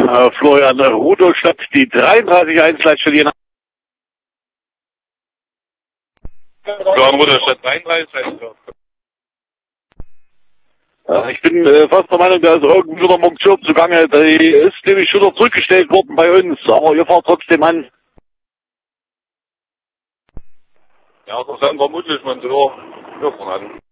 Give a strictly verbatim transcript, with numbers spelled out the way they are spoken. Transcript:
äh, Florian Rudolstadt, die dreiunddreißig eins leicht verlieren. Florian Rudolstadt dreiunddreißig eins. Ja, ich bin äh, fast der Meinung, da ist irgendwie wieder Monteur zugange. Die ist nämlich schon wieder zurückgestellt worden bei uns, aber ihr fahrt trotzdem an. Ja, das ist dann vermutlich Monteur. Ja, von an.